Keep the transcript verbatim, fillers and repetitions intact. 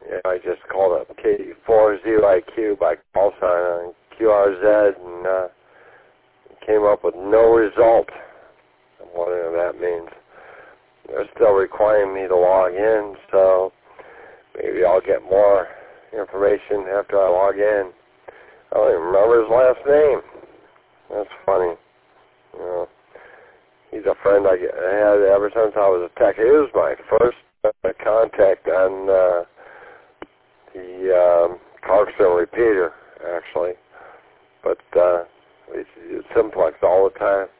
Yeah, I just called up K four Z I Q by call sign on Q R Z and uh, came up with no result. I'm wondering what that means. They're still requiring me to log in, so maybe I'll get more information after I log in. I don't even remember his last name. That's funny. You know, he's a friend I had ever since I was a tech. He was my first uh, contact on uh, the um, Clarksville repeater, actually. But uh, we used Simplex all the time.